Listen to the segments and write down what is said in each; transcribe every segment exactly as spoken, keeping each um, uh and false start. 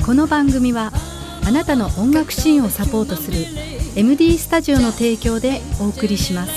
この番組はあなたの音楽シーンをサポートする エムディー スタジオの提供でお送りします。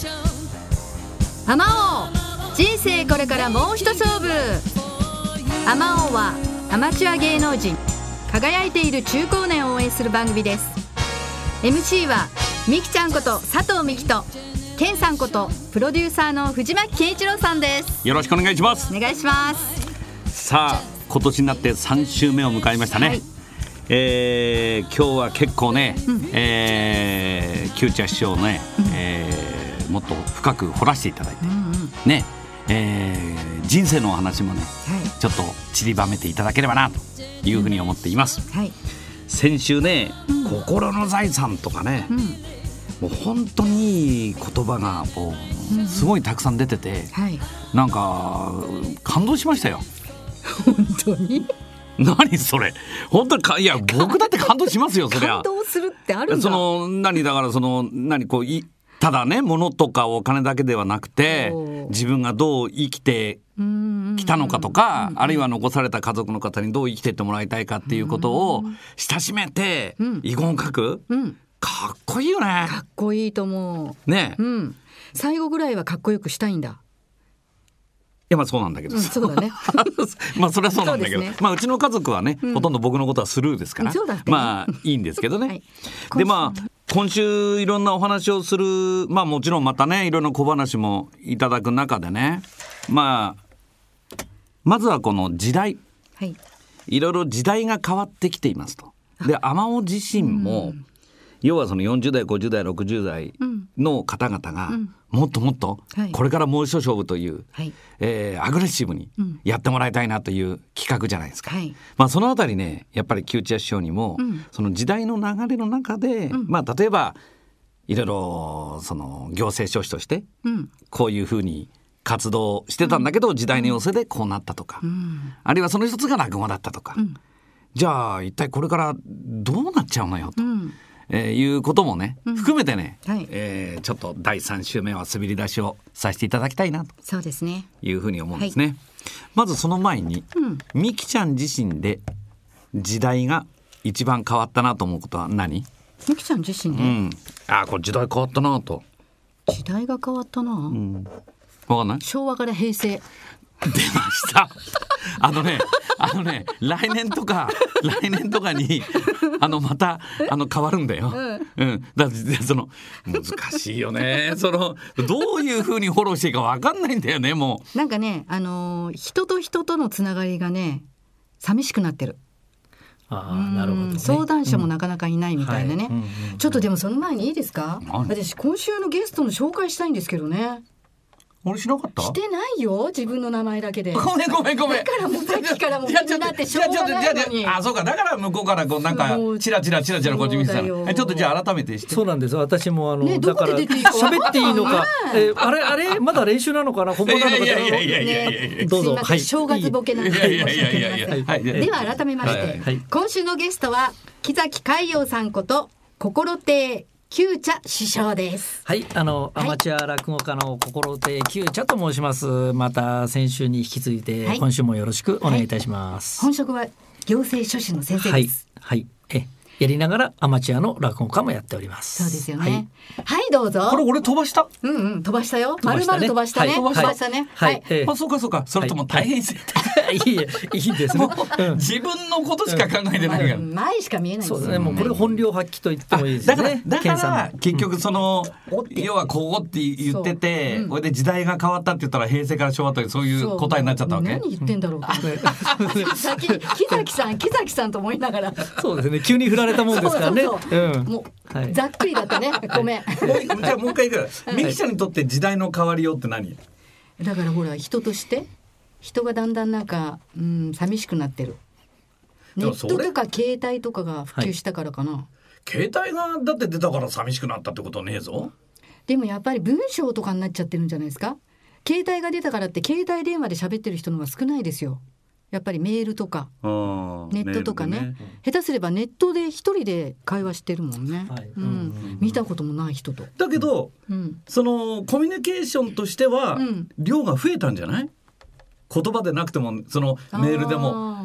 アマオ人生これからもう一勝負。アマオはアマチュア芸能人輝いている中高年を応援する番組です。 エムシー はみきちゃんこと佐藤美希とケンさんことプロデューサーの藤巻健一郎さんです。 よろしくお願いします。 お願いします。 さあ今年になってさん週目を迎えましたね、はい。えー、今日は結構ね、うん、えー、キューチャー師匠ね、うん、えー、もっと深く掘らせていただいて、うんうん、ね、えー、人生のお話もね、はい、ちょっと散りばめていただければなというふうに思っています、うん、はい。先週ね、うん、心の財産とかね、うん、もう本当にいい言葉がこう、うん、すごいたくさん出てて、はい、なんか感動しましたよ。 本当に何それ本当にかいや僕だって感動しますよ。そりゃ感動するってあるんだ。 その何だからその何こういただね物とかお金だけではなくて自分がどう生きてきたのかとか、あるいは残された家族の方にどう生きていってもらいたいかっていうことを親しめて遺言を書く、うんうん、かっこいいよね。 かっこいいと思うね、うん、最後ぐらいはかっこよくしたいんだ。 いやまあそうなんだけど、うん、 そうだねまあそれはそうなんだけど、う、ね、まあうちの家族はね、うん、ほとんど僕のことはスルーですから、 ね、 まあいいんですけどね、はい、でまあ今週いろんなお話をする、まあもちろんまたねいろんな小話もいただく中でね、まあまずはこの時代、はい、いろいろ時代が変わってきていますと。でアマオ自身も、うん、要はそのよんじゅう代ごじゅう代ろくじゅう代の方々がもっともっとこれからもう一勝負という、はい、えー、アグレッシブにやってもらいたいなという企画じゃないですか、はい。まあ、そのあたりねやっぱりキューチャー師匠にも、うん、その時代の流れの中で、うん、まあ、例えばいろいろその行政書士としてこういうふうに活動してたんだけど、うん、時代の要請でこうなったとか、うん、あるいはその一つが落語だったとか、うん、じゃあ一体これからどうなっちゃうのよと、うん、えー、いうこともね、うん、含めてね、はい、えー、ちょっとだいさん週目は滑り出しをさせていただきたいなとそうですねいうふうに思うんですね、はい。まずその前に、うん、みきちゃん自身で時代が一番変わったなと思うことは何？ みきちゃん自身で、うん、 あこれ時代変わったなと。 時代が変わったな、うん、 分かんない？ 昭和から平成出ましたあのねあのね来年とか来年とかにあのまたあの変わるんだよ、うんうん、だってその難しいよねそのどういう風にフォローしていいか分かんないんだよね。もうなんかね、あのー、人と人とのつながりがね寂しくなってる。 あなるほどね、 相談者もなかなかいないみたいなね、うんはい、うんうん、ちょっとでもその前にいいですか、私今週のゲストの紹介したいんですけどね。 俺しなかった？ してないよ自分の名前だけで。 ごめんごめんごめん。 だからもうさっきからもう気になってしょうがないのに。 あそうかだから向こうからこうなんかチラチラチラチラこっち見てたの。ちょっとじゃあ改めてして。 そうなんです。私もあの、 ね、 だから喋っていいのか、えー、あれあれまだ練習なのかな本番なのか。 いやいやいやいやいやいや。 どうぞ。はい、正月ボケなんで申し訳ありません。では改めまして、はい、今週のゲストは木崎海洋さんこと心亭キューチャ師匠です。 はい、あの、はい、アマチュア落語家の心亭キューチャと申します。また先週に引き継いで、はい、今週もよろしくお願いいたします。 はい、本職は行政書士の先生です。 はい、はい、えやりながらアマチュアの落語家もやっております。 そうですよね。はい、はい、どうぞ。 これ俺飛ばした。 うんうん、飛ばしたよ。まるまる飛ばしたね。飛ばしたね。 はい。はいはい、あ、そうかそうか。それとも大変失礼。 はい、いいえ、いいですね。 うん、自分のことしか考えてないから。 前しか見えないんですよ。 そうですね。もうこれ本領発揮と言ってもいいですね。 だからだから結局その、うん、要はこうって言ってて、これ、うん、で時代が変わったって言ったら平成から昭和というそういう答えになっちゃったわけ。 何言ってんだろう。先に木崎さん木崎さんと思いながら。 そうですね。急に振られたもんですからね。 そうそうそう、うん、もう、はい、ざっくりだったね。ごめん。 じゃあもう一回いく。ミキちゃんにとって時代の変わりようって何？ だからほら人として人がだんだんなんか、うん、寂しくなってる。ネットとか携帯とかが普及したからかな、はい、 携帯がだって出たから寂しくなったってことねえぞ。 でもやっぱり文章とかになっちゃってるんじゃないですか。携帯が出たからって携帯電話で喋ってる人の方が少ないですよ。やっぱりメールとかネットとか ね, ね下手すればネットで一人で会話してるもんね、はいうんうん、見たこともない人と。 だけど、うん、そのコミュニケーションとしては、うん、量が増えたんじゃない？言葉でなくてもそのメールでも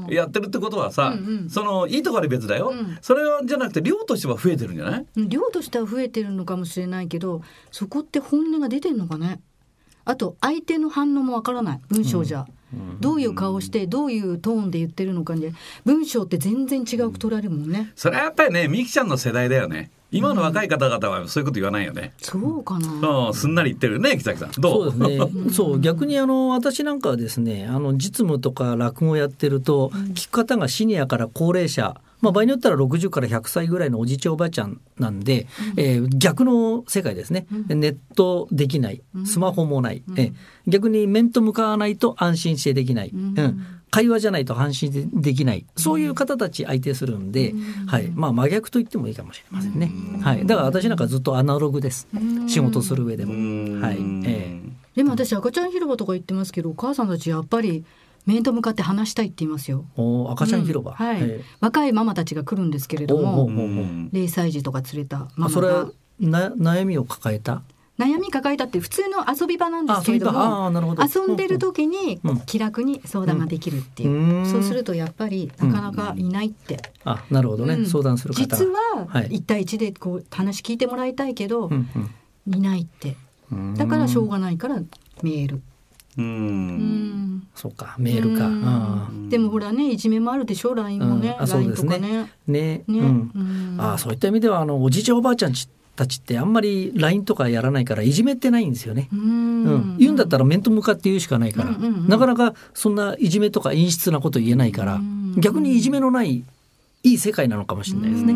やってるってことはさ、 うんうん、 そのいいところは別だよ、うん、それはじゃなくて量としては増えてるんじゃない？ 量としては増えてるのかもしれないけど、そこって本音が出てるのかね。あと相手の反応もわからない、文章じゃ、うん、どういう顔してどういうトーンで言ってるのかで文章って全然違うく取られるもんね、うん、 それはやっぱりねみきちゃんの世代だよね。今の若い方々はそういうこと言わないよね、 うん、そうかな、 うん、すんなり言ってるね木崎さん。どう？ そうですねそう逆にあの私なんかはですね、あの実務とか落語やってると、うん、聞く方がシニアから高齢者、まあ、場合によったらろくじゅうからひゃくさいぐらいのおじいちゃんおばあちゃんなんで、うんえー、逆の世界ですね、うん、ネットできない、スマホもない、うんえー、逆に面と向かわないと安心してできない、うんうん、会話じゃないと安心できない、そういう方たち相手するんで、うんはいまあ、真逆と言ってもいいかもしれませんね、うんはい、だから私なんかずっとアナログです、うん、仕事する上でも、はいえー、 でも私赤ちゃん広場とか言ってますけど、お母さんたちやっぱり面と向かって話したいって言いますよ。 お赤ちゃん広場、うんはいえー、 若いママたちが来るんですけれども、れいさい児とか連れたママが。 それはな悩みを抱えた悩み抱えたって普通の遊び場なんですけれども、あど遊んでる時に気楽に相談ができるっていう、うん、そうするとやっぱりなかなかいないって、うん、 あなるほどね、うん、相談する方実はいち対いちでこう話聞いてもらいたいけど、うんうん、いないって、だからしょうがないからメール、 うんうんそうかメールか、 うん、でもほらねいじめもあるでしょ ライン もね、うん、 そうですね ライン とかね、ねね、うんうん、あそういった意味ではあのおじいちゃんおばあちゃんたちってあんまり ライン とかやらないからいじめってないんですよね、うんうん、言うんだったら面と向かって言うしかないから、うんうんうん、なかなかそんないじめとか陰湿なこと言えないから、うん、逆にいじめのないいい世界なのかもしれないですね、うん、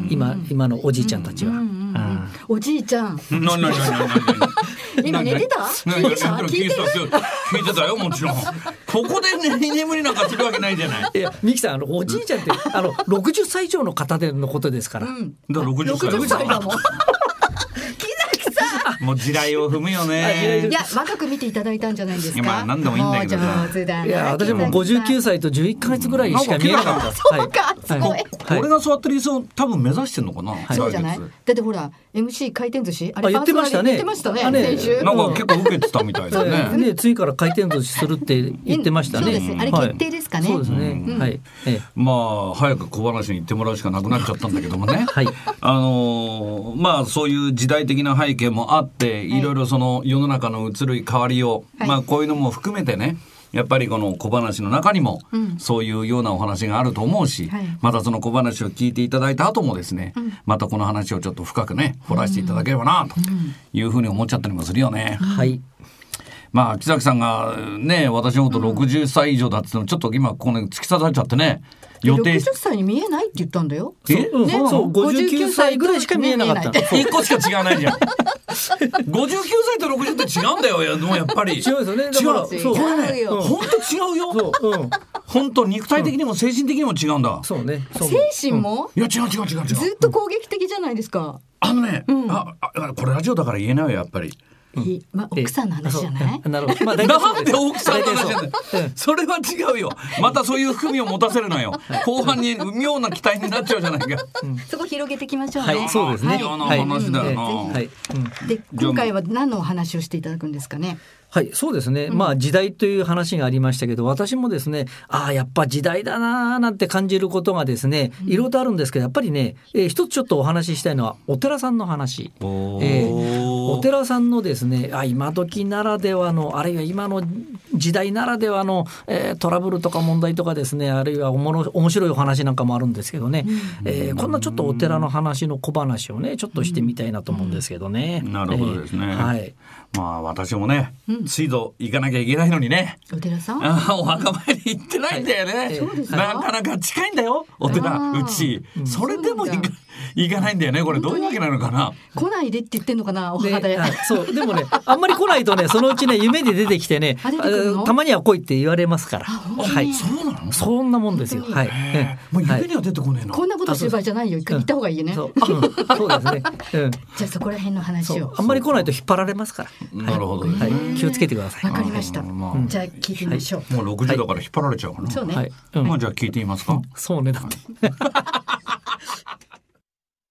今, 今のおじいちゃんたちは、うんうんうん、 おじいちゃん今寝てた？聞いてた？聞いてた聞いてたよもちろん。ここで、ね、居眠りなんかするわけないじゃない。 いやミキさんあのおじいちゃんってあのろくじゅっさい以上の方でのことですから、うん、 だからろくじゅっさいだもんもう地雷を踏むよね。 いや若く見ていただいたんじゃないですか。 まあ何でもいいんだけどさ。 いや私もごじゅうきゅうさいとじゅういっかげつぐらいしか見えなかった。 そうかすごい。 俺が座ってる椅子を多分目指してんのかな。 そうじゃない。だってほら エムシー 回転寿司あれ言ってましたね。 言ってましたね先週。 なんか結構受けてたみたいですね。 ね次から回転寿司するって言ってましたね。 そうですあれ決定ですかね。 そうですね。はい。 まあ早く小話に言ってもらうしかなくなっちゃったんだけどもね。 はい。 あのまあそういう時代的な背景もあっていろいろその世の中の移る変わりを、はい、まあこういうのも含めてねやっぱりこの小話の中にもそういうようなお話があると思うし、うんはい、またその小話を聞いていただいた後もですね、うん、またこの話をちょっと深くね掘らせていただければなというふうに思っちゃったりもするよね、 うん、はいまあ木崎さんがね私のことろくじゅっさい以上だって言ってもちょっと今ここに突き刺さっちゃってね予定ろくじゅっさいに見えないって言ったんだよ。 え、うんね、そうごじゅうきゅうさいぐらいしか見えなかった。 いっこしか違わないじゃん。ごじゅうきゅうさいとろくじゅうって違うんだよ。いやもうやっぱり。 違うですよね。だから違う。そうこれね、本当違うよ。そう、うん。本当肉体的にも精神的にも違うんだ。 そうね。 そう精神も？ いや違う違う違う違う。 ずっと攻撃的じゃないですか。 あのね、うん、ああこれラジオだから言えないよやっぱり。 まあ、奥さんの話じゃない？ なるほど。まあ、 なんで奥さんの話じゃない？それは違うよ。またそういう含みを持たせるのよ。後半に妙な期待になっちゃうじゃないか。 うん、そこ広げていきましょうね。 はい、そうですね。 はい、嫌な話だよな。 はい。 で今回は何のお話をしていただくんですかね。 はいそうですね、うん、まあ時代という話がありましたけど私もですねああやっぱ時代だななんて感じることがですねいろいろとあるんですけどやっぱりね、えー、一つちょっとお話ししたいのはお寺さんの話、えー、お寺さんのですねあ今時ならではのあるいは今の時代ならではの、えー、トラブルとか問題とかですねあるいはおもろ面白いお話なんかもあるんですけどね、うんえー、こんなちょっとお寺の話の小話をねちょっとしてみたいなと思うんですけどね、 うん、なるほどですね、 えー、はいまあ私もね、うん、水道行かなきゃいけないのにねお寺さんあお墓参り行ってないんだよね、はいえー、なかなか近いんだよお寺うち、うん、それでも行か行かないんだよねこれどういうわけなのかな来ないでって言ってんのかなお墓で、 ね、そうでもねあんまり来ないとねそのうちね夢で出てきてねたまには来いって言われますからはい、そうなのそんなもんですよはい、 もう夢には出てこねえの、 こんなことする場合じゃないよ行った方がいいよね、 うん、そう、うん、そうですね、うん、 じゃあそこら辺の話をあんまり来ないと引っ張られますから、 はい、なるほど、ねはい、気をつけてくださいわかりました、まあ、じゃあ聞いてみましょう、 はい、もうろくじだから引っ張られちゃうかな、 そうね、 はいうん、まあじゃあ聞いてみますか、 うん、そうねだって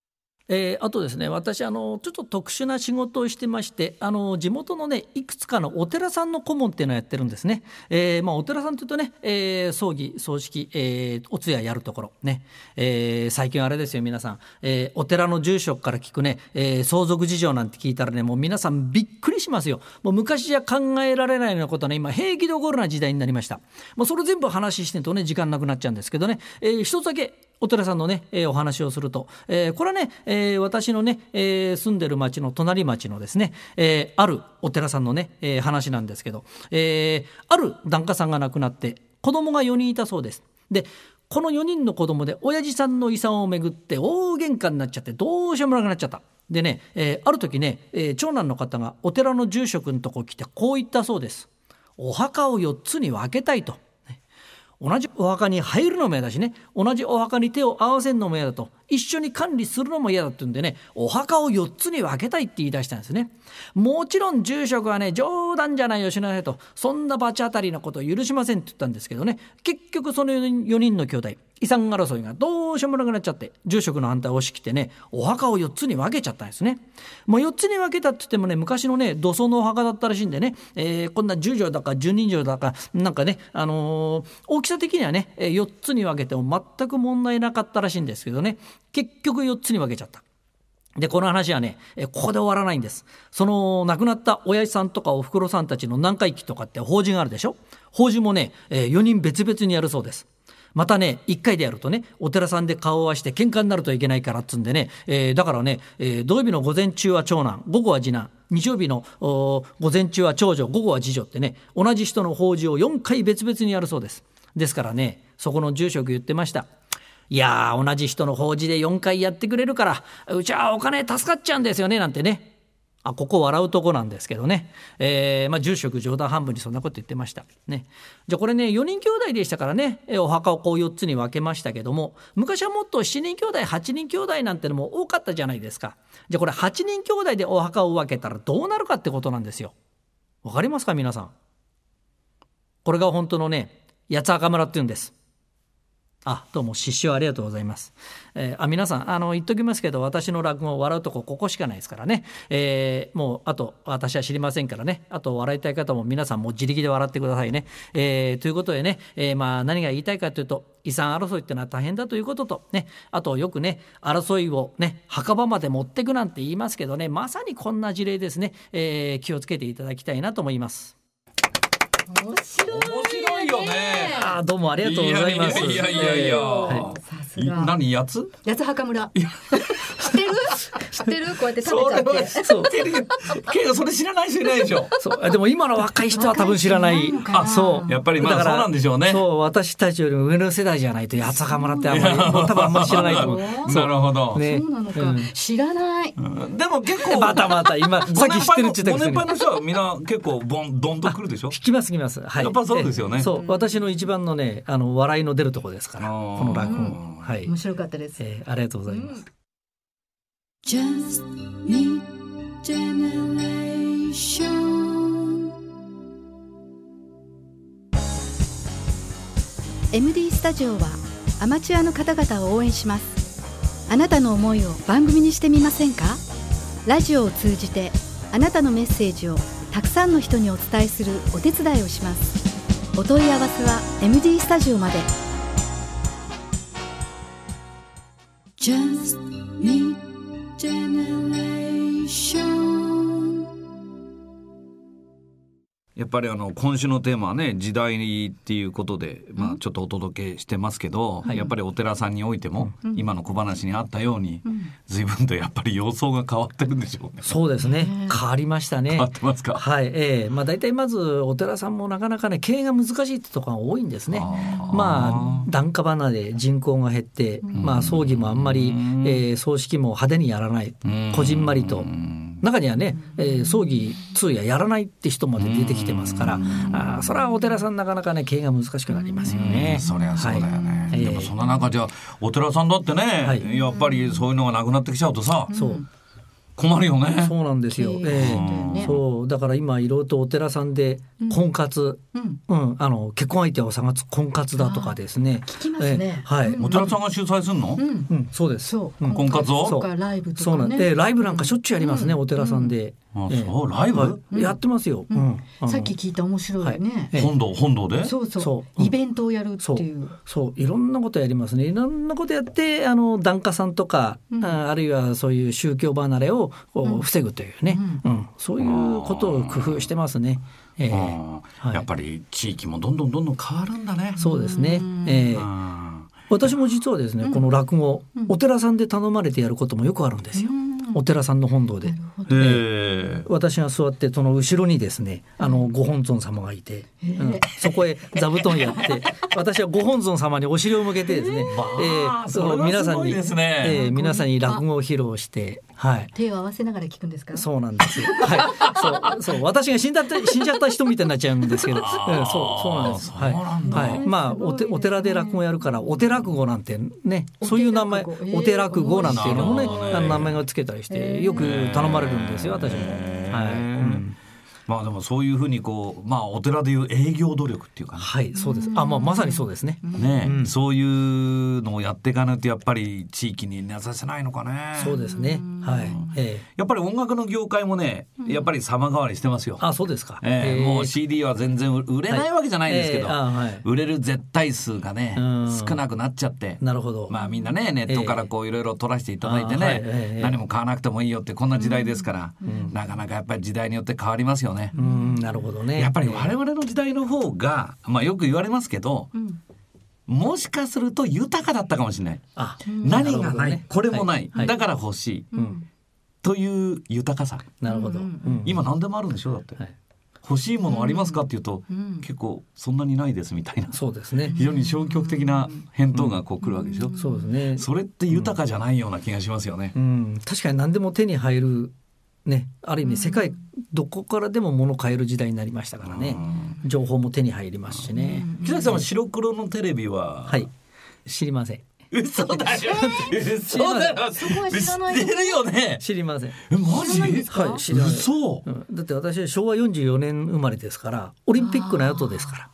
えー、あとですね、私あのちょっと特殊な仕事をしてまして、あの地元のねいくつかのお寺さんの顧問っていうのをやってるんですね。えーまあ、お寺さんというとね、えー、葬儀葬式、えー、お通夜やるところね、えー、最近あれですよ皆さん、えー、お寺の住職から聞くね、えー、相続事情なんて聞いたらね、もう皆さんびっくりしますよ。もう昔じゃ考えられないようなことはね、今平気で起こるような時代になりました。もうそれ全部話してるとね時間なくなっちゃうんですけどね、えー、一つだけお寺さんのね、えー、お話をすると、えー、これはね、えー、私のね、えー、住んでる町の隣町のですね、えー、あるお寺さんのね、えー、話なんですけど、えー、ある檀家さんが亡くなって子供がよにんいたそうです。でこのよにんの子供で親父さんの遺産をめぐって大喧嘩になっちゃってどうしようもなくなっちゃった。でね、えー、ある時ね、えー、長男の方がお寺の住職のとこ来てこう言ったそうです。お墓をよっつに分けたいと。同じお墓に入るのも嫌だしね、同じお墓に手を合わせるのも嫌だと、一緒に管理するのも嫌だって言うんでね、お墓をよっつに分けたいって言い出したんですね。もちろん住職はね、冗談じゃないよしなさいと、そんな罰当たりなことを許しませんって言ったんですけどね、結局そのよにんの兄弟遺産争いがどうしようもなくなっちゃって、住職の反対を押し切ってね、お墓をよっつに分けちゃったんですね。もうよっつに分けたって言ってもね、昔のね土葬のお墓だったらしいんでね、えー、こんなじゅうじょうだかじゅうにじょうだかなんかね、あのー、大きさ的にはねよっつに分けても全く問題なかったらしいんですけどね、結局よっつに分けちゃった。でこの話はね、ここで終わらないんです。その亡くなった親父さんとかおふくろさんたちの南海忌とかって法事があるでしょ。法事もねよにん別々にやるそうです。またねいっかいでやるとね、お寺さんで顔を合わして喧嘩になるといけないからっつんでね、えー、だからね、えー、土曜日の午前中は長男、午後は次男、日曜日の午前中は長女、午後は次女ってね、同じ人の法事をよんかい別々にやるそうです。ですからね、そこの住職言ってました。いやー、同じ人の法事でよんかいやってくれるからうちはお金助かっちゃうんですよねなんてね。あ、ここ笑うとこなんですけどね、えーまあ、住職冗談半分にそんなこと言ってました、ね、じゃあこれねよにん兄弟でしたからね、お墓をこうよっつに分けましたけども、昔はもっとしちにん兄弟はちにん兄弟なんてのも多かったじゃないですか。じゃあこれはちにん兄弟でお墓を分けたらどうなるかってことなんですよ。わかりますか皆さん。これが本当のね八つ墓村っていうんです。あ、どうも失笑ありがとうございます。えー、あ皆さんあの言っときますけど、私の落語を笑うとこここしかないですからね、えー、もうあと私は知りませんからね、あと笑いたい方も皆さんも自力で笑ってくださいね、えー、ということでね、えー、まあ何が言いたいかというと、遺産争いってのは大変だということとね、あとよくね争いをね墓場まで持ってくなんて言いますけどね、まさにこんな事例ですね、えー、気をつけていただきたいなと思います。 面白い、 面白いよね。 あ、どうもありがとうございます。 いやいやいやいや、 はい、さすが。 何やつ？ 八つ墓村。知ってる？知ってる？こうやって食べちゃって。 そう。 けどそれ知らない人いないでしょ。 そう。でも今の若い人は多分知らない。あ、そう。 やっぱりまあそうなんでしょうね。 そう、私たちよりも上の世代じゃないと八つ墓村ってあんまりもう多分あんまり知らないと思う。 なるほど。 ね。 そうなのか、うん、知らない。 うん、でも結構またまた今さっき知ってるって言ったくせに。 ご年配の人はみんな結構ボンドンとくるでしょ。 聞きます聞きます。はい。 やっぱそうですよね。 そう。私の一番のねあの笑いの出るとこですから、この落語、うん、はい。 面白かったです。 えー、ありがとうございます。うん、 Just Meet Generation エムディー スタジオはアマチュアの方々を応援します。あなたの思いを番組にしてみませんか？ラジオを通じてあなたのメッセージをたくさんの人にお伝えするお手伝いをします。お問い合わせは エムディー スタジオまで。 Just Meet Generation。 やっぱりあの今週のテーマはね時代っていうことで、まあ、ちょっとお届けしてますけど、うん、やっぱりお寺さんにおいても、うん、今の小話にあったように、うん、随分とやっぱり様相が変わってるんでしょうね。 そうですね、変わりましたね。 変わってますか。 はい、えーまあ、大体まずお寺さんもなかなかね経営が難しいってところが多いんですね。あまあ檀家離れ人口が減って、うんまあ、葬儀もあんまり、えー、葬式も派手にやらない、こじんまりと、中にはね、えー、葬儀通夜やらないって人まで出てきてますから、あそれはお寺さんなかなかね経営が難しくなりますよね。 そりゃそうだよね、はい、でもそんな中じゃお寺さんだってね、はい、やっぱりそういうのがなくなってきちゃうとさ、 そう困るよね。 そうなんですよ、 経営えだよねえそうだから今いろいろとお寺さんで婚活、 うんうんあの結婚相手を探す婚活だとかですね聞きますねええはい、 うんお寺さんが主催するの？ うんうんそうですそううん婚活をとかライブとそうかねなんでライブなんかしょっちゅうやりますね、 うんお寺さんで、 あええそうライブ、 はいやってますよ、 ううんんあのさっき聞いた面白いね、 はいええ本堂本堂でそうそうそううんイベントをやるっていうそういろんなことやりますねいろんなことやってあの檀家さんとか、 うんああるいはそういう宗教離れをこううん防ぐというね、うんそういうことを工夫してますね、ええあーはいやっぱり地域もどんどんどんどん変わるんだね。 そうですねうん、 ええあ私も実はですね、 うんこの落語、 うんお寺さんで頼まれてやることもよくあるんですよ、 うんお寺さんの本堂でなるほどーへえ私が座ってその後ろにですねあのご本尊様がいて、 へえうんそこへ座布団やって私はご本尊様にお尻を向けてですね、 まあそのそれはすごいですねええ皆さんに落語を披露して、はい、 手を合わせながら聞くんですか？ そうなんですよ。はい、そう、そう、私が死んだった死んじゃった人みたいになっちゃうんですけど、うん、そう、そうなんです。はい、 そうなんだはい、まあ、おて、お寺で落語やるから、お寺落語なんてね、そういう名前、 お寺落語お寺落語なんていうのもね、 えー面白いあの名前がつけたりして、よく頼まれるんですよ、私も。 へーはい、うんまあでもそういうふうにこうまあお寺でいう営業努力っていうかね、 はい、そうです。あ、まあ、まさにそうですね。 ね、 うんそういうのをやっていかないとやっぱり地域に根ざせないのかね。 そうですね。はい、ええやっぱり音楽の業界もねやっぱり様変わりしてますよ。 あ、そうですか。 ええええもう シーディー は全然売れないわけじゃないんですけど、 はいええあはい売れる絶対数がねうん少なくなっちゃってなるほど。 まあみんなねネットからこういろいろ取らせていただいてあはいね、 ええ何も買わなくてもいいよってこんな時代ですから、なかなかやっぱり時代によって変わりますよね。 うん、なるほどね。 やっぱり我々の時代の方が、まあ、よく言われますけど、 うんもしかすると豊かだったかもしれない。 あ、 何がない、 なるほどねこれもない、 はいだから欲しい、 うんという豊かさ。 なるほど。 うんうん今何でもあるんでしょだって、 はい欲しいものありますかっていうと、 うん結構そんなにないですみたいなそうですね。 非常に消極的な返答がこう来るわけでしょ、 そうですね。 それって豊かじゃないような気がしますよね。 うん、確かに何でも手に入るね、ある意味世界どこからでも物を買える時代になりましたからね。情報も手に入りますしね。 木崎さんは白黒のテレビは、 はい、知りません。 嘘だよ嘘だよそこは知らない知ってるよね。 知りません。 えマジはい、知らない。 嘘うん、だって私はしょうわよんじゅうよねん生まれですからオリンピックの後ですから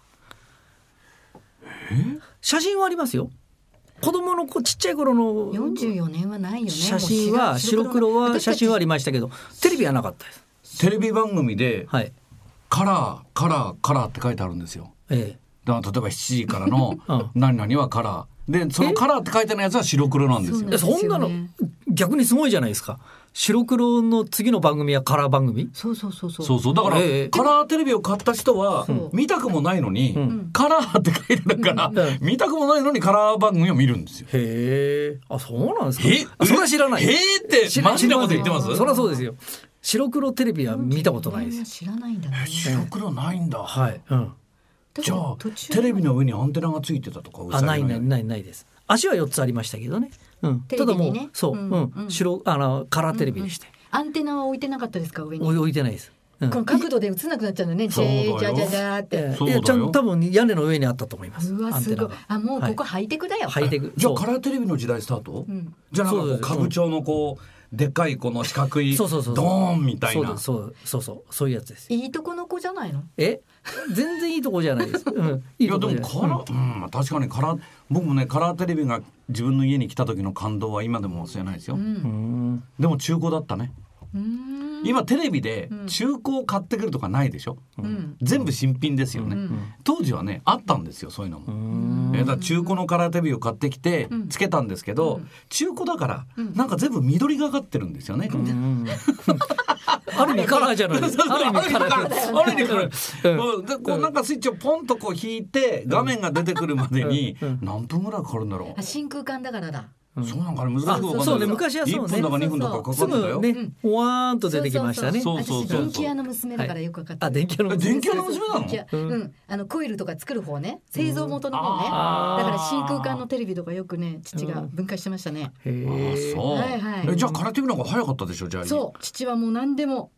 写真はありますよ。子供の子ちっちゃい頃のよんじゅうよねんはないよね。 写真は白黒は写真はありましたけどテレビはなかったです。 テレビ番組ではい、 カラーカラーカラーって書いてあるんですよ。 えだから例えばしちじからのうん何々はカラーでそのカラーって書いてあるやつは白黒なんですよ。 え、そんなの逆にすごいじゃないですか。白黒の次の番組はカラー番組。 そうそうそうそう。 そうそうだから、 ええカラーテレビを買った人はそう見たくもないのに、 んカラーって書いてあるから、 うん見たくもないのにカラー番組を見るんですよ。 へえ、あ、そうなんですか。 えあ、それは知らない。 へえってマジなこと言ってます？ そりゃそうですよ。白黒テレビは見たことないです。 知らないんだね。 白黒ないんだ。 はい、うん。 じゃあ途中テレビの上にアンテナがついてたとかうあ、 さぎのないないないないです。足はよっつありましたけどね。うん。 テただもう、 レビにねそう、 ううんん、 うん白あのカラーテレビでして、 アンテナは置いてなかったですか上に。 置い置いてないです。うんこの角度で映んなくなっちゃうのね。ジそうだよェージャジャジャーって。 えそうだよえいやちゃんと多分屋根の上にあったと思います。 うわすごい。あもうここハイテクだよ。 ハイテク。 じゃあそうカラーテレビの時代スタート、 うんじゃあなんかこうそうです歌舞伎町のこうでっかいこの四角いドそうそうそうーンみたいな。 そうですそうそうそうそういうやつです。 いいとこの子じゃないの。 え、全然いいとこじゃないです。うん、いいいやでとこじゃない。 もカラー、うん確かにカラー僕もねカラーテレビが自分の家に来た時の感動は今でも忘れないですよ、 うん。 うん、 でも中古だったね。 うん今テレビで中古を買ってくるとかないでしょ、 うん全部新品ですよね、 うん当時はねあったんですよそういうのも、 うんえーだから中古のカラーテレビを買ってきてうんつけたんですけど、 うん中古だからうんなんか全部緑がかってるんですよね、 うんある意味カラーじゃないです。ある意味カラー。 ある意味カラーうんもうでこうなんかスイッチをポンとこう引いて画面が出てくるまでにうんうん何分ぐらいかかるんだろう、 あ真空管だからだ。 そうなんかね難しくわかんないあそうね昔はそうねいっぷんだかにふんとかかすかってたよ、 ぐね、わーんと出てきましたね。 そうそうそう私電気屋の娘だからよくわかった。 あ、電気屋のえ電気屋の娘なの電気屋うん、あのコイルとか作る方ね、製造元の方ね。 あーだから真空管のテレビとかよくね、父が分解してましたね。 へあーそう、 はいはいえじゃあカラーテレビの方が早かったでしょじゃあそう、父はもう何でも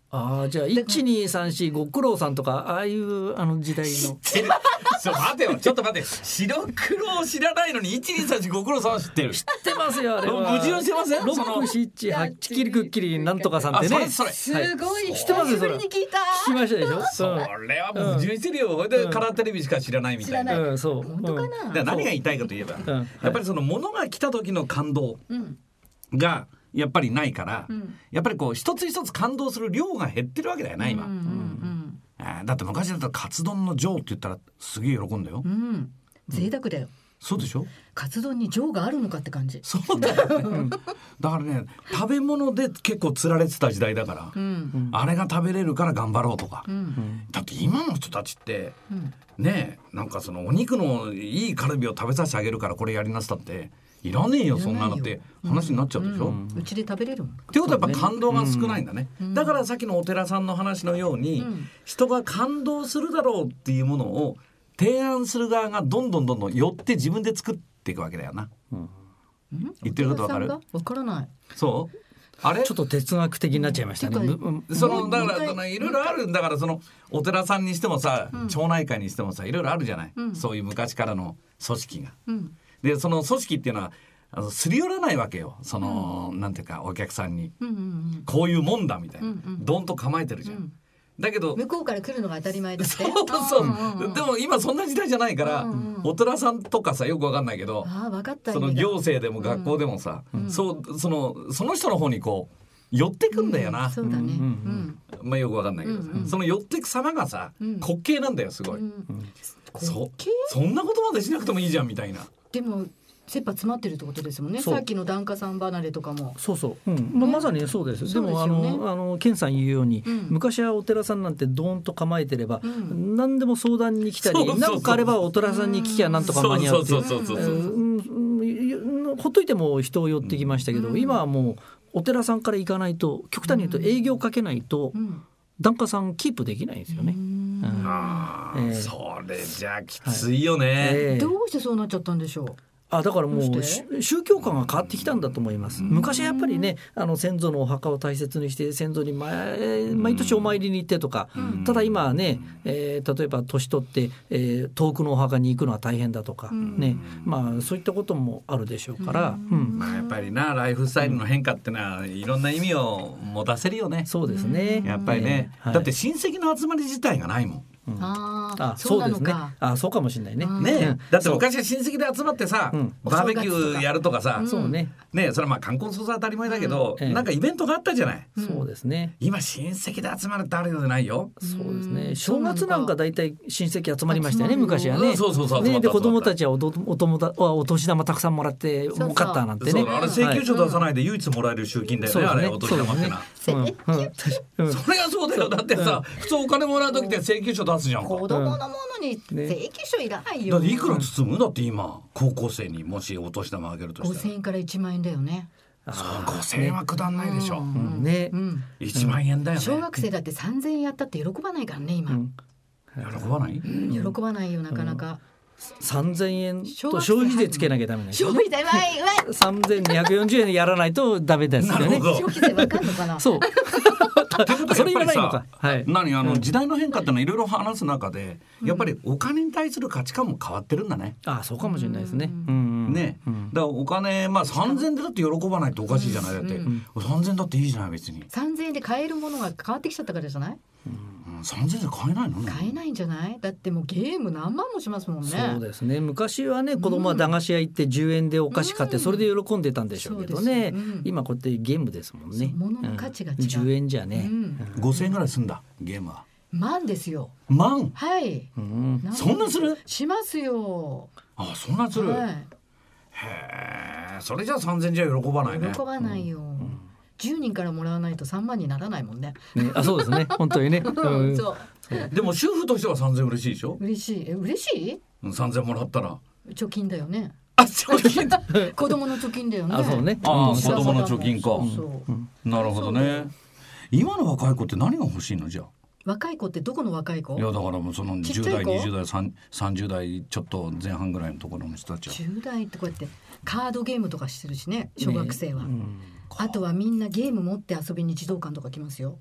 ああじゃあいちにさんしご苦労さんとかああいうあの時代のそう待てよちょっと待って白黒を知らないのにいちにさんしご苦労さんは知ってる。知ってますよあれは。 矛盾してません？ ろく、なな、はちきりくっきりなんとかさんってね。 あそれそれすごい知ってますよそれ。 久しぶりに聞いた。 聞きましたでしょ。 それはもう矛盾してるよ。それでカラーテレビしか知らないみたいな。 うんそう。 本当かな。 だから何が言いたいかといえば、 うんはいやっぱりその物が来た時の感動うんがやっぱりないから、 うんやっぱりこう一つ一つ感動する量が減ってるわけだよな今、 うんうんあーだって昔だったらカツ丼の上って言ったらすげえ喜んだよ、 うんうん贅沢だよ。 そうでしょ。 カツ丼に上があるのかって感じ。 そうだよね、だからね食べ物で結構釣られてた時代だから、 うんあれが食べれるから頑張ろうとか、 うんだって今の人たちってうんねえなんかそのお肉のいいカルビを食べさせてあげるからこれやりなさったっていらねえよそんなのって話になっちゃうでしょ、 うんうちで食べれるもん。 ってことはやっぱ感動が少ないんだね、 うんだからさっきのお寺さんの話のように、 うん人が感動するだろうっていうものを提案する側がどんどんどんどん寄って自分で作っていくわけだよな、言ってることわかる？ わからない。 そうあれちょっと哲学的になっちゃいましたね。 うんむうんそのだかもう一回らそのいろいろあるんだからそのお寺さんにしてもさ、町内会にしてもさいろいろあるじゃない、 うんそういう昔からの組織が。 うんでその組織っていうのはあのすり寄らないわけよその、なんていうかお客さんにうんうんうんこういうもんだみたいな、 うんうんどんと構えてるじゃん、 うんだけど向こうから来るのが当たり前だって。 そうそう、 んんんでも今そんな時代じゃないから、 うんうんお寺さんとかさよくわかんないけど、 ああ分かった。 その意味だ行政でも学校でもさ、 うんそうそのその人の方にこう寄ってくんだよな、 うんそうだね。 うんうんまあよくわかんないけどさ、 うんうんその寄ってく様がさ、 うん滑稽なんだよすごい、 うんそ滑稽そんなことまでしなくてもいいじゃんみたいな。 でも切羽詰まってるってことですもんね。 そうさっきの檀家さん離れとかも。 そうそう、うんまあ、まさにそうです。でそうですもあよねのあの健さん言うように、 うん昔はお寺さんなんてドーンと構えてれば、 うん何でも相談に来たりそうそうそう何かあればお寺さんに聞きゃなんとか間に合うっていそううそうそうそうそう、 うんうんほっといても人を寄ってきましたけど、 うん今はもうお寺さんから行かないと極端に言うと営業かけないとうん檀家さんキープできないんですよね。 うんうんあーええそれじゃきついよね、 ええどうしてそうなっちゃったんでしょう。 あだからもうどうしてし宗教観が変わってきたんだと思います。昔はやっぱりねあの先祖のお墓を大切にして先祖に毎毎年お参りに行ってとか、ただ今はね、えー例えば年取って、えー遠くのお墓に行くのは大変だとか、 んねまあそういったこともあるでしょうから、うんまあ、やっぱりなライフスタイルの変化ってのはいろんな意味を持たせるよね、 そうですね。 やっぱりね、 はいだって親戚の集まり自体がないもんあああそうなのですねか。 あそうかもしれないね。 うんねえ、 うんだって昔は親戚で集まってさ、 うんバーベキューやるとかさ、 うんそうね、 ねえそれはまあ冠婚葬祭当たり前だけど、 うんええなんかイベントがあったじゃない、 うんそうですね。 今親戚で集まるってあるようでないよ。 そうですね。 うん正月なんかだいたい親戚集まりましたよね集まるよ昔はね。 うんそうそうそう集まねでった集まった子供たちはおとお友達お年玉たくさんもらってそうそう儲かったなんてね。 そうだあれ請求書出さないで唯一もらえる集金だよね、 そうですねあれお年玉ってな、 うんうんうんそれがそうだよ。だってさ、普通お金もらう時って請求書出すじゃんか。 子供のものにね請求書いらないよ。 だっていくら包むだって今高校生にもしお年玉あげるとしたら五千円から一万円だよね。 ごせんえんはくだんないでしょ、 うんねう。ん。 いちまんえんだよね、 小学生だって三千円やったって喜ばないからね今。 うん喜ばない、 喜ばないよなかなか。 さんぜんえん小学生と消費税つけなきゃダメなんですよね。 消費税わいうわい。 さんぜんにひゃくよんじゅうえんやらないとダメですよねなるほ。ど消費税わかんのかな。 そう。それいらないのか。はい。 何あの時代の変化ってのはいろいろ話す中でやっぱりお金に対する価値観も変わってるんだね、 あそうかもしれないですね。うんうんね、 うんだからお金まあさんぜんえんでだって喜ばないっておかしいじゃないだって、さんぜんえんだっていいじゃない別に、 三千円で買えるものが変わってきちゃったからじゃない？ うん、さんぜんえんで買えないのね買えないんじゃない？だってもうゲーム何万もしますもんね。 そうですね。昔はね子供は駄菓子屋行ってじゅうえんでお菓子買ってそれで喜んでたんでしょうけどそうね。 ですうん今こうやってゲームですもんね。 そう物の価値が違うじゅうえんじゃね。 うんごせんえんぐらいすんだゲームは万ですよ。 万はい。 うんそんなするしますよ。 あそんなする、 はへえそれじゃあさんぜんえんじゃ喜ばないねい。喜ばないよ。じゅうにんからもらわないとさんまんにならないもんね。 ねあそうですね。本当にね。うんそうでも主婦としてはさんぜんえん嬉しいでしょ、 嬉しい。え嬉しい？ うん、さんぜんえんもらったら貯金だよね。 あそう金だ子供の貯金だよね。 あそうね。 ああうん子供の貯金かそうそうなるほどね今の若い子って何が欲しいのじゃあ若い子ってどこの若い子？ いやだからもうそのちじゅう代っちゃい子にじゅう代さんさんじゅう代ちょっと前半ぐらいのところの人たちはじゅう代ってこうやってカードゲームとかしてるしね小学生は、 うんあとはみんなゲーム持って遊びに児童館とか来ますよ。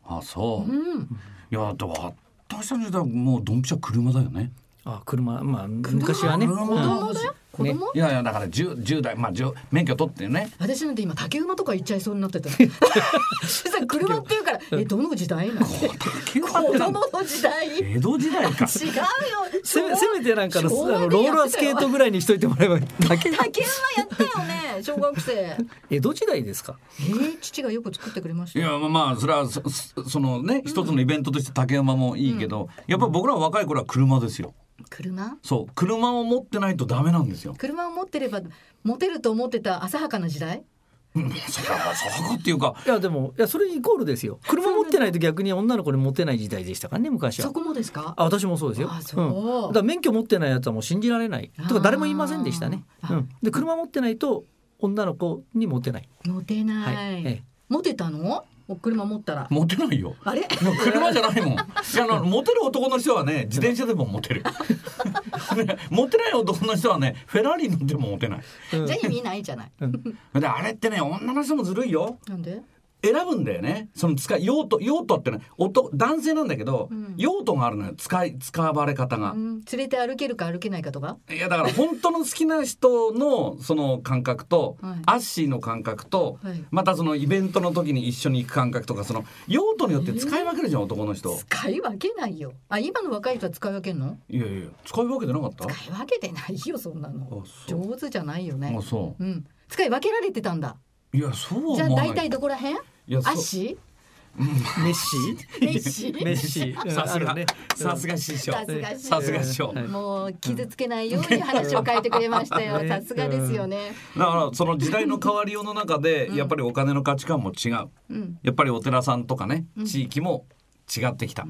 あ、そう、 うん、 いやでも私たちはもうドンピシャ車だよね。 あ、車、まあ昔はね、 子供だよ、子供、ね、 いやいやだから 10, 10代、まあ、免許取ってね。 私なんて今竹馬とか行っちゃいそうになってた車っていうからえどの時代なんて子供の時代江戸時代か違うよせめ、せめてなんかのあのローラースケートぐらいにしといてもらえばいい。 竹馬やったよね小学生。 江戸時代ですか。 えー、父がよく作ってくれました。 いやまあそれは そ, そのね一つのイベントとして竹馬もいいけど、うん、やっぱり僕ら若い頃は車ですよ。 車？ そう、車を持ってないとダメなんですよ。 車を持ってればモテると思ってた浅はかな時代。 うん、それは浅はかっていうか、 いやでもいやそれイコールですよ。車持ってないと逆に女の子にモテない時代でしたからね昔は。 そこもですか？ あ、私もそうですよ。 あ、そう、 うん、だから免許持ってないやつはもう信じられないとか誰も言いませんでしたね。うん、で車持ってないと女の子にモテない。 モテない、はい、ええ、モテたの？車持ったらモテないよ。 あれ車じゃないもん。いやモテる男の人はね自転車でもモテるモテない男の人はねフェラーリ乗ってもモテない、 うん、じゃあ意味ないじゃない、うん、 であれってね女の人もずるいよ。 なんで？ 選ぶんだよね。その使い用途用途ってね男男性なんだけど、うん、用途があるのよ。使い使われ方が、うん、 連れて歩けるか歩けないかとか。 いやだから本当の好きな人のその感覚と、はい、アッシーの感覚と、はい、またそのイベントの時に一緒に行く感覚とかその用途によって使い分けるじゃん、えー、男の人。 使い分けないよ。あ、今の若い人は使い分けんの？ いやいや使い分けてなかった？ 使い分けてないよそんなの。上手じゃないよね。 あ、そう、 うん、使い分けられてたんだ。 いやそうはじゃあ大体どこら辺？アッシー？メッシメッシメッシさすがね、さすが師匠、さすが師匠、 もう傷つけないように話を変えてくれましたよ。さすがですよね。 だからその時代の変わりようの中でやっぱりお金の価値観も違う、うん、やっぱりお寺さんとかね地域も違ってきた、うん、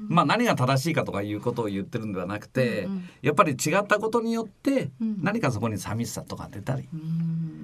まあ何が正しいかとかいうことを言ってるんではなくて、うん、やっぱり違ったことによって何かそこに寂しさとか出たり、うん、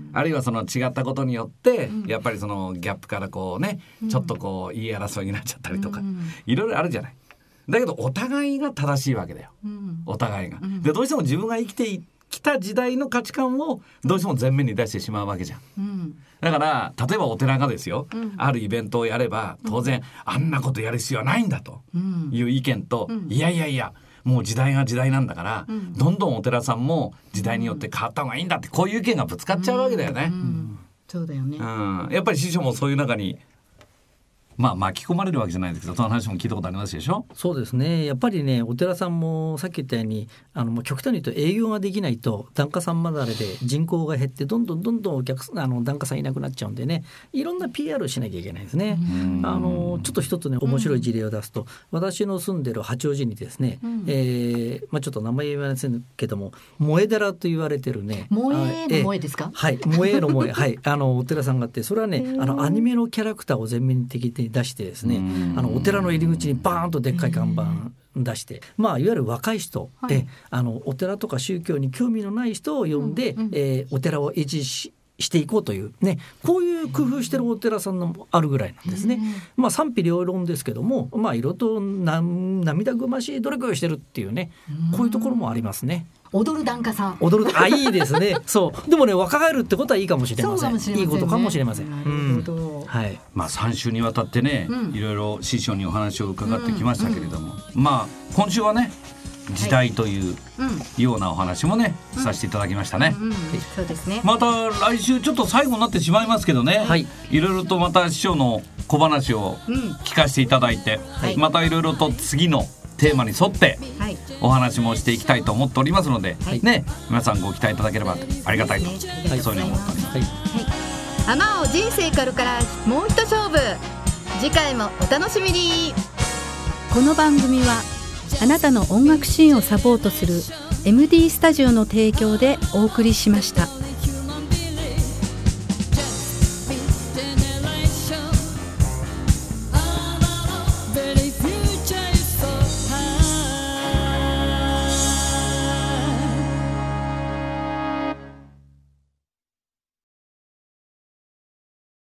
あるいはその違ったことによってやっぱりそのギャップからこうね、うん、ちょっとこう言い争いになっちゃったりとか、うん、いろいろあるじゃない。だけどお互いが正しいわけだよ、うん、お互いが、うん、でどうしても自分が生きてきた時代の価値観をどうしても前面に出してしまうわけじゃん、うん、だから例えばお寺がですよ、うん、あるイベントをやれば当然、うん、あんなことやる必要はないんだという意見と、うん、いやいやいやもう時代が時代なんだから、うん、どんどんお寺さんも時代によって変わった方がいいんだってこういう意見がぶつかっちゃうわけだよね、うんうん、 そうだよね、 うん、やっぱり師匠もそういう中にまあ巻き込まれるわけじゃないですけどその話も聞いたことありますでしょ。 そうですね。やっぱりねお寺さんもさっき言ったようにあの極端に言うと営業ができないと檀家さん離れで人口が減ってどんどんどんどんお客あの檀家さんいなくなっちゃうんでねいろんな ピーアール をしなきゃいけないですね。あのちょっと一つね面白い事例を出すと私の住んでる八王子にですね、うんえーまあ、ちょっと名前言わないですけども萌え寺と言われてるね萌えの萌えですか。 はい萌えの萌えはいあのお寺さんがあってそれはねあのアニメのキャラクターを全面的に出してですねあのお寺の入り口にバーンとでっかい看板出して、まあ、いわゆる若い人で、はい、あのお寺とか宗教に興味のない人を呼んで、うんうんえー、お寺を維持ししていこうという、ね、こういう工夫してるお寺さんもあるぐらいなんですね。まあ、賛否両論ですけども、まあ、色とな涙ぐましい努力をしてるっていうねこういうところもありますね。 踊る檀家さん踊るあいいですねそうでもね若返るってことはいいかもしれません。 そうかもしれませんね。いいことかもしれません。 なるほど、 うんはいまあ、さん週にわたってね、うん、いろいろ師匠にお話を伺ってきましたけれども、うんうん、まあ今週はね時代というようなお話もね、はい、させていただきましたね、 うんうん、そうですね。 また来週ちょっと最後になってしまいますけどね、はい、いろいろとまた師匠の小話を聞かせていただいて、うんはい、またいろいろと次のテーマに沿ってお話もしていきたいと思っておりますので、はい、ね皆さんご期待いただければありがたいと、はい、そういうふうに思っております、はいはいあまお人生からからもう一勝負次回もお楽しみに。 この番組はあなたの音楽シーンをサポートする エムディー スタジオの提供でお送りしました。